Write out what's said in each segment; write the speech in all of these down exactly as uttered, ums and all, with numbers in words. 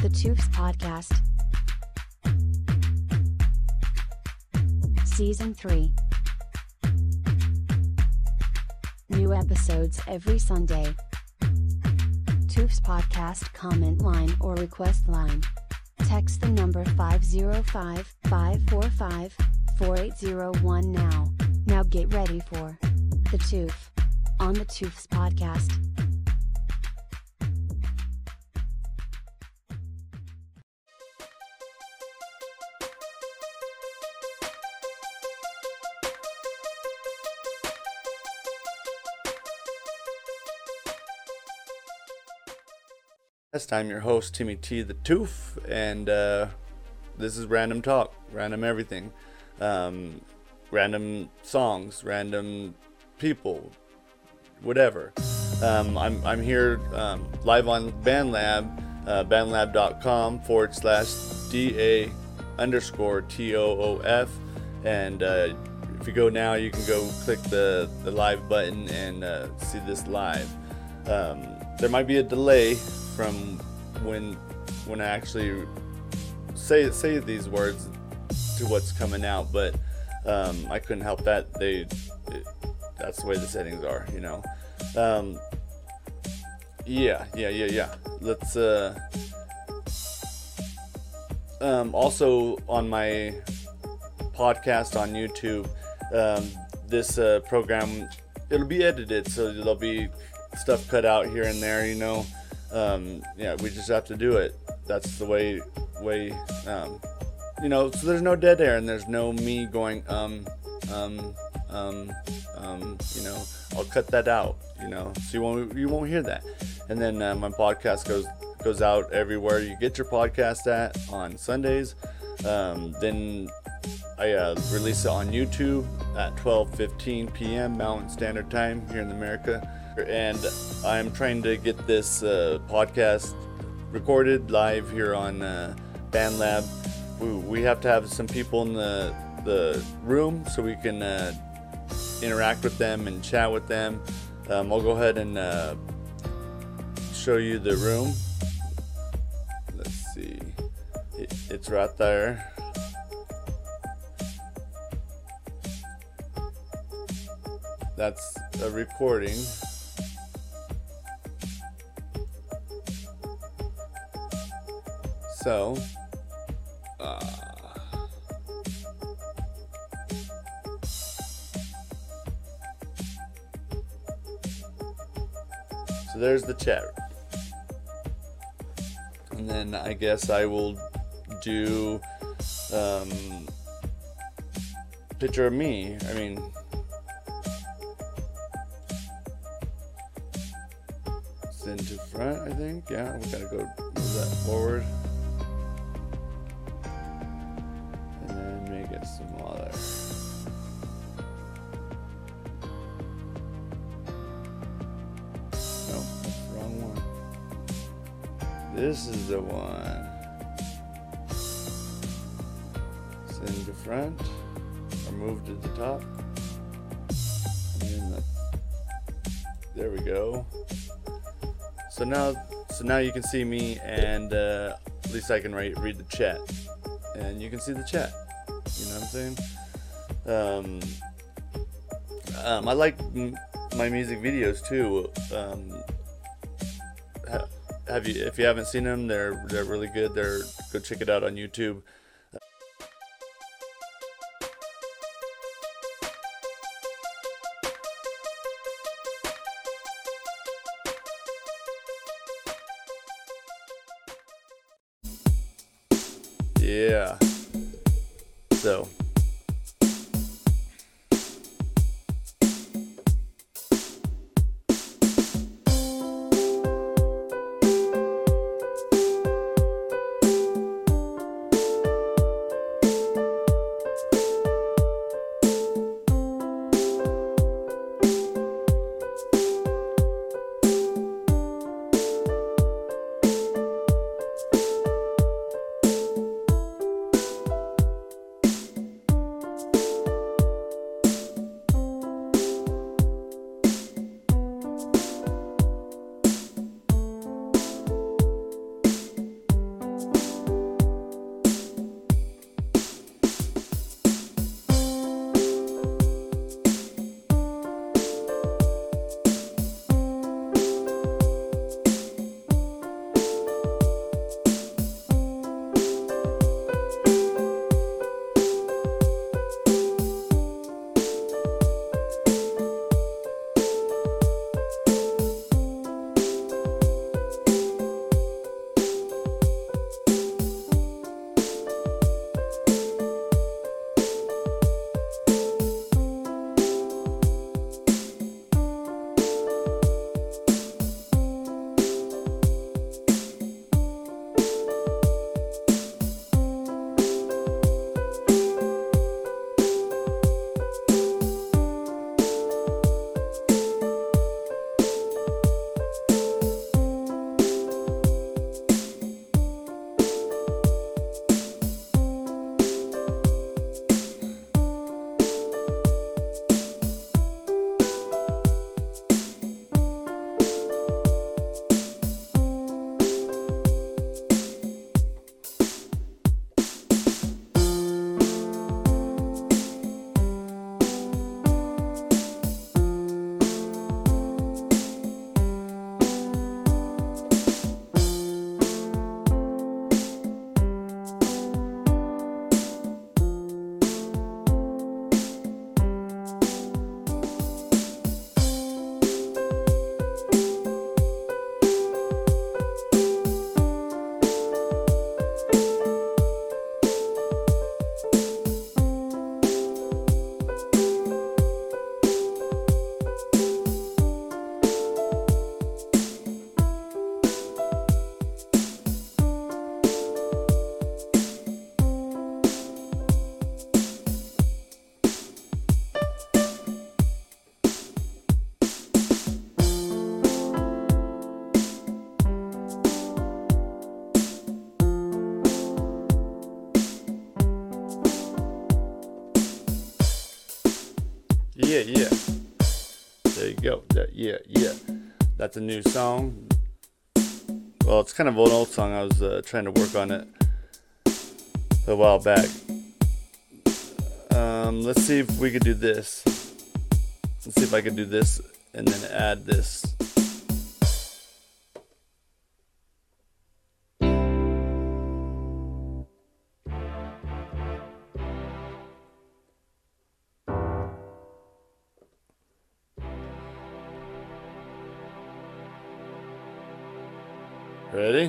The Toofs Podcast. Season three. New episodes every Sunday. Toofs Podcast comment line or request line. Text the number five zero five, five four five, four eight zero one now. Now get ready for The Toof on The Toofs Podcast. Last time, your host Timmy T the Toof, and uh, this is random talk, random everything, um, random songs, random people, whatever. Um, I'm I'm here um, live on BandLab, uh, bandlab.com forward slash da underscore toof, and uh, if you go now, you can go click the the live button and uh, see this live. Um, there might be a delay from when when I actually say say these words to what's coming out, but um, I couldn't help that. They it, that's the way the settings are, you know. Um, yeah, yeah, yeah, yeah. Let's. Uh, um, also on my podcast on YouTube, um, this uh, program, it'll be edited, so there'll be stuff cut out here and there, you know. Um, yeah, we just have to do it. That's the way, way, um, you know, so there's no dead air and there's no me going, um, um, um, um, you know, I'll cut that out, you know, so you won't, you won't hear that. And then, uh, my podcast goes, goes out everywhere you get your podcast at on Sundays. Um, then I, uh, release it on YouTube at twelve fifteen p.m. Mountain Standard Time here in America. And I'm trying to get this uh, podcast recorded live here on uh, BandLab. We, we have to have some people in the the room so we can uh, interact with them and chat with them. Um, I'll go ahead and uh, show you the room. Let's see. It, it's right there. That's a recording. So, uh, so there's the chat. And then I guess I will do um, picture of me. I mean, send to front, I think. Yeah, we gotta go move that forward. Some other. No, that's the wrong one. This is the one. Send to front, or move to the top. And then the, there we go. So now, so now you can see me, and uh, at least I can write, read the chat, and you can see the chat. You know what I'm saying? Um, um, I like m- my music videos too. Um, ha- have you? If you haven't seen them, they're they're really good. They're go check it out on YouTube. Yeah. So. go. Yeah, yeah. That's a new song. Well, it's kind of an old song. I was uh, trying to work on it a while back. Um, let's see if we could do this. Let's see if I can do this and then add this. Ready?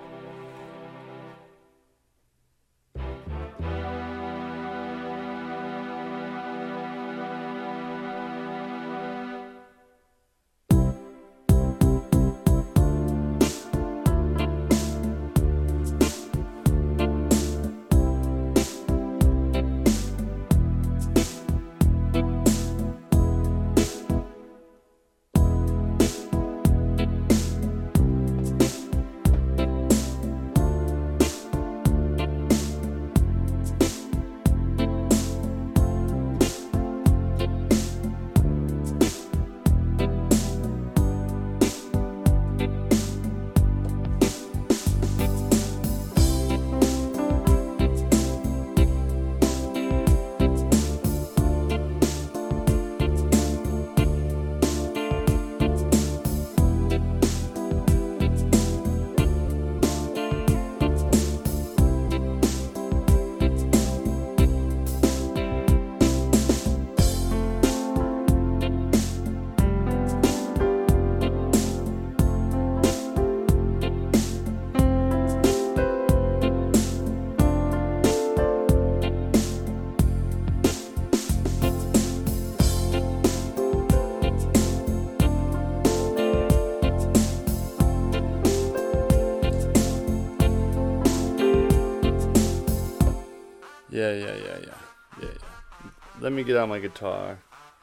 Yeah, yeah, yeah, yeah, yeah, yeah. Let me get out my guitar.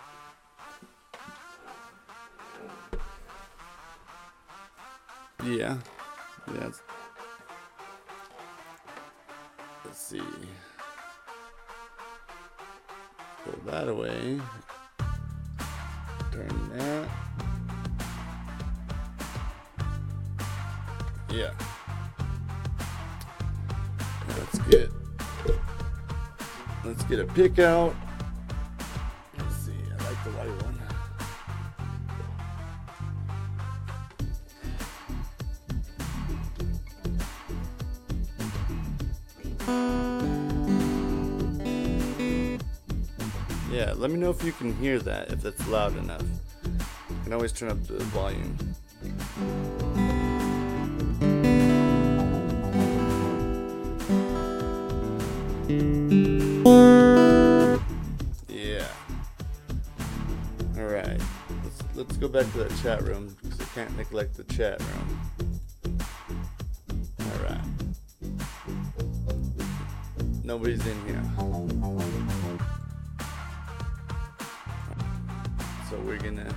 Yeah, yeah. Let's see. Pull that away. Turn that. Yeah. Let's get. Let's get a pick out. Let's see. I like the white one. Yeah, let me know if you can hear that, if that's loud enough. You can always turn up the volume. Yeah. Alright. Let's, let's go back to that chat room, because I can't neglect the chat room. Alright. Nobody's in here. So we're gonna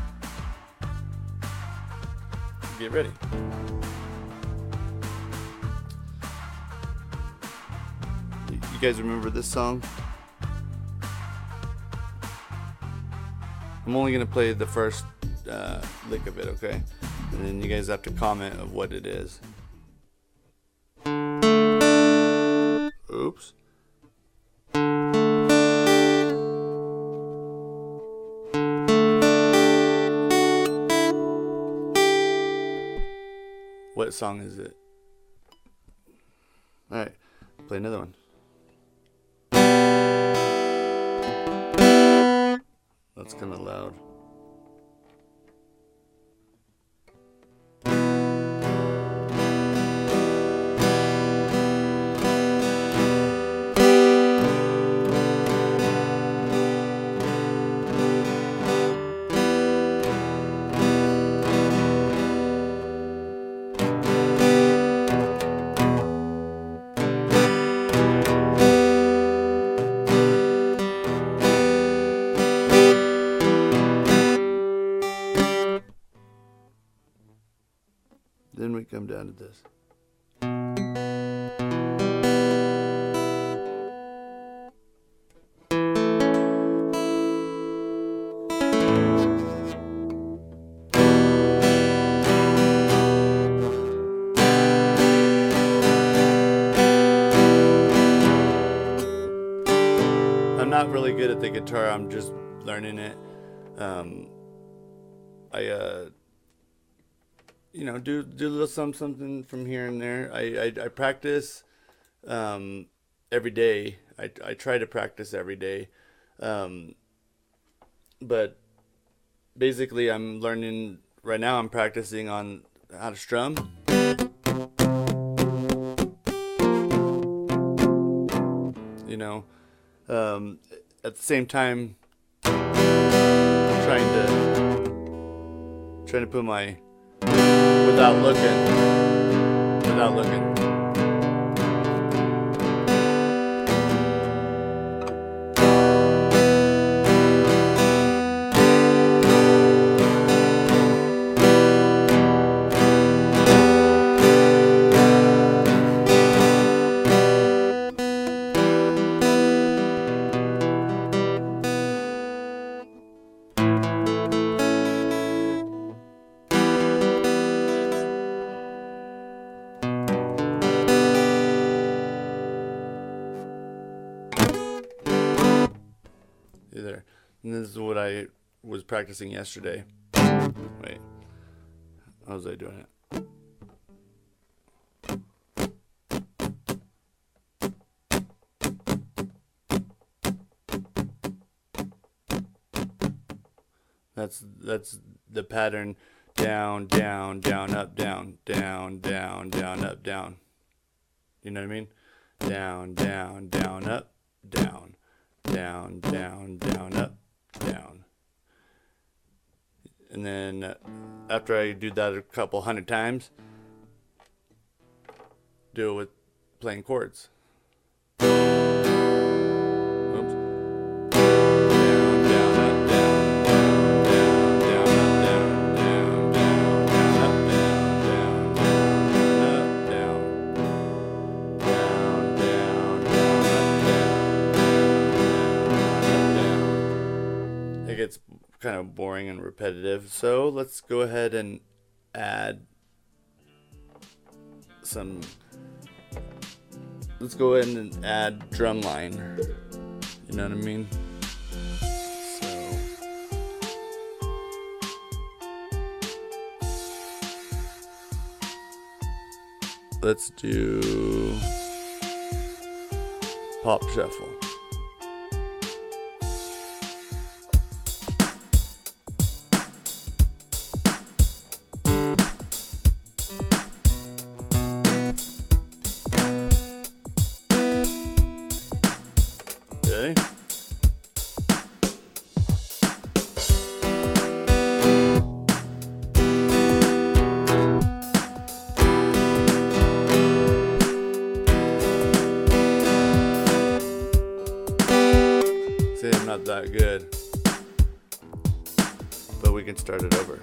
get ready. You guys remember this song? I'm only gonna play the first uh, lick of it, okay? And then you guys have to comment of what it is. Oops. What song is it? Alright, play another one. That's kind of loud. Then we come down to this. really good at the guitar. I'm just learning it. Um, I, uh, you know, do do a little some something from here and there. I I, I practice um, every day. I I try to practice every day, um, but basically, I'm learning right now. I'm practicing on how to strum. You know, um, at the same time, trying to trying to put my without looking, without looking. There. And this is what I was practicing yesterday. Wait. How was I doing it? That's that's the pattern. Down, down, down, up, down, down, down, down, up, down. You know what I mean? Down, down, down, up, down. Down, down, down, up, down. And then uh, after I do that a couple hundred times, do it with playing chords. Oops. Down, down, up, down, down, down, down, up, down, down, down, down, down, up, down, down, down, down, down, up, down. It gets kind of boring and repetitive, so let's go ahead and add some. Let's go ahead and add drum line. You know what I mean? So let's do pop shuffle. Okay. See, I'm not that good, but we can start it over.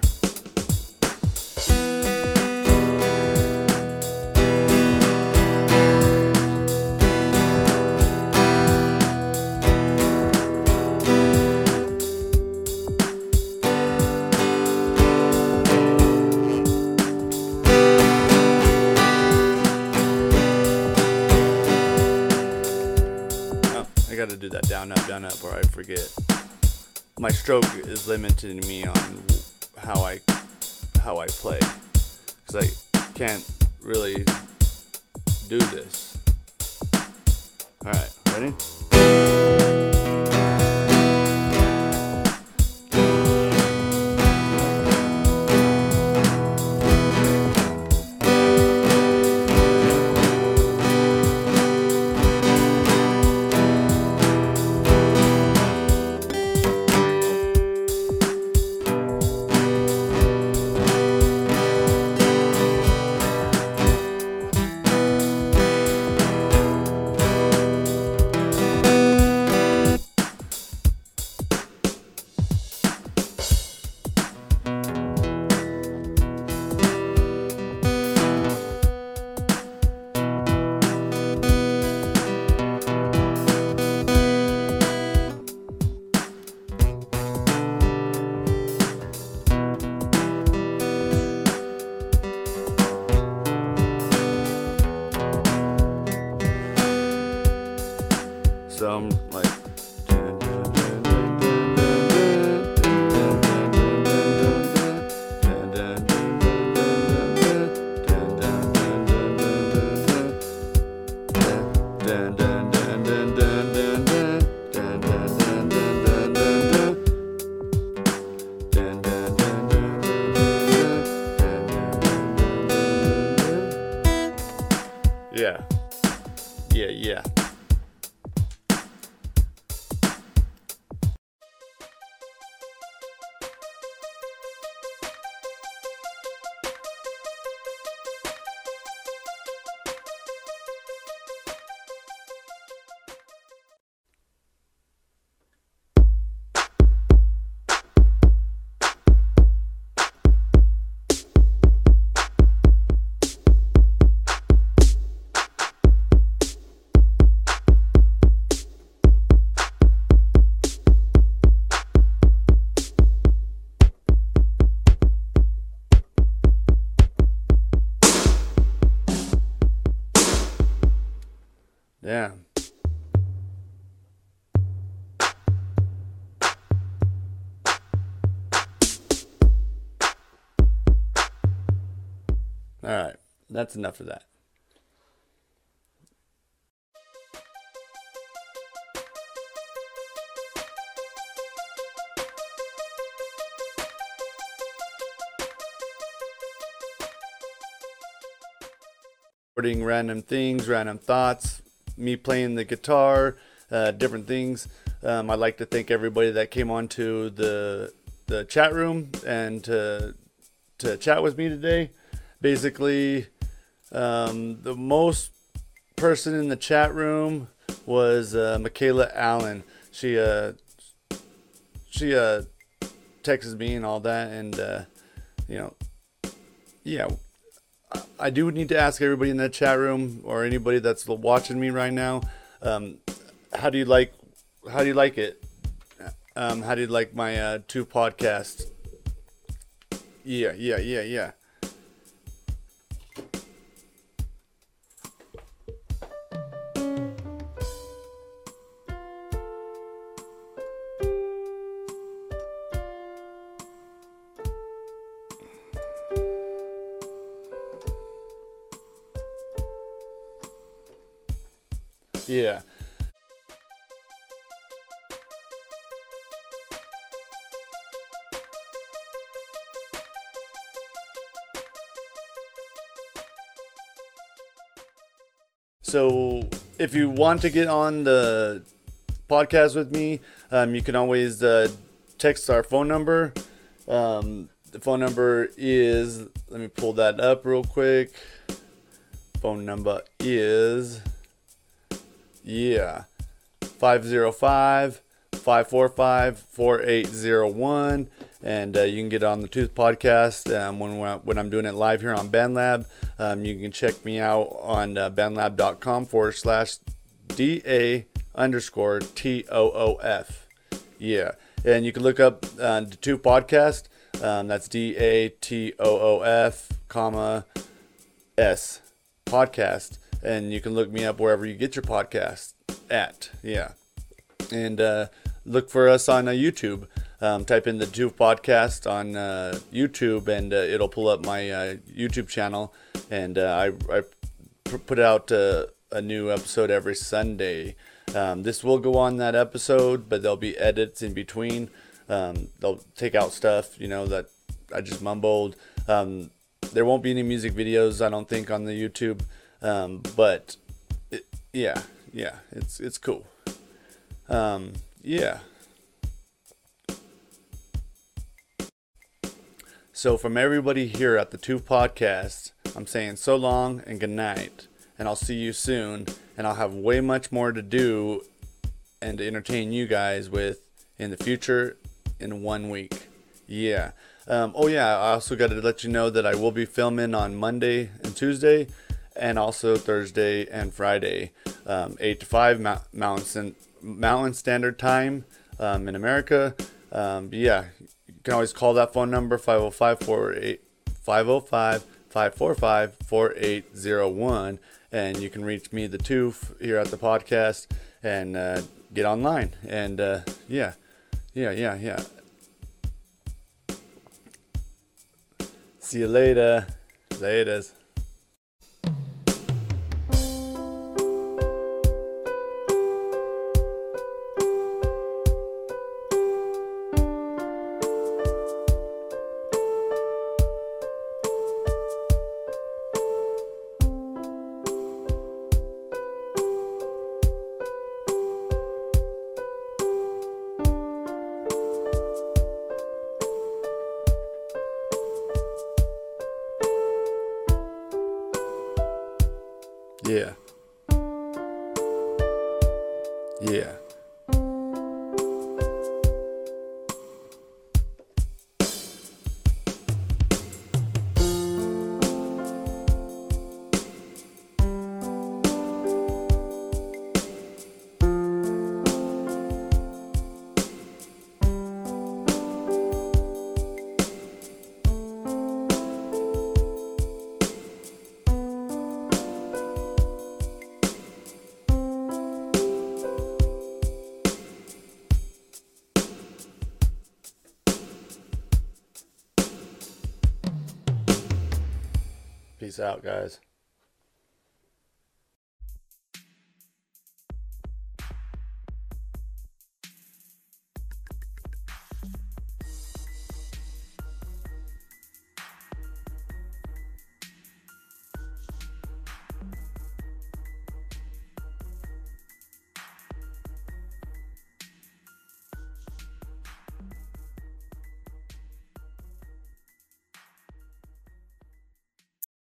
I gotta do that down, up, down, up, or I forget. My stroke is limiting me on how I how I play, because I can't really do this. All right, ready? yeah, yeah. Yeah. All right. That's enough of that. Recording random things, random thoughts, me playing the guitar, uh, different things. Um, I'd like to thank everybody that came on to the the chat room and to, to chat with me today. Basically, um, the most person in the chat room was uh, Michaela Allen. She uh, she uh, texted me and all that, and uh, you know, yeah. I do need to ask everybody in the chat room or anybody that's watching me right now, um, how do you like, how do you like it? Um, how do you like my uh, two podcasts? Yeah, yeah, yeah, yeah. Yeah. So if you want to get on the podcast with me, um, you can always uh, text our phone number. Um, the phone number is, let me pull that up real quick. Phone number is, yeah, five oh five, five four five, four eight oh one. And uh, you can get on the Tooth Podcast um, when when I'm doing it live here on BandLab. Um, you can check me out on uh, bandlab.com forward slash DA underscore T O O F. Yeah. And you can look up uh, the Tooth Podcast. Um, that's D A T O O F, comma, S, podcast. And you can look me up wherever you get your podcast at. Yeah. And uh, look for us on uh, YouTube. Um, type in the Tooth Podcast on uh, YouTube, and uh, it'll pull up my uh, YouTube channel. And uh, I, I put out uh, a new episode every Sunday. Um, this will go on that episode, but there'll be edits in between. Um, they'll take out stuff, you know, that I just mumbled. Um, there won't be any music videos, I don't think, on the YouTube. Um, but it, yeah, yeah, it's it's cool. Um, yeah. So from everybody here at the Tooth Podcast, I'm saying so long and good night, and I'll see you soon, and I'll have way much more to do and to entertain you guys with in the future in one week. Yeah. Um, oh yeah, I also got to let you know that I will be filming on Monday and Tuesday, and also Thursday and Friday, um, eight to five Mountain, Mountain Standard Time um, in America. Um, yeah. You can always call that phone number, five oh five, four eight, five oh five, five four five, four eight oh one, and you can reach me, the Tooth, here at the podcast, and uh, get online. And uh, yeah, yeah, yeah, yeah. See you later. Laters. Yeah. Yeah. Peace out, guys.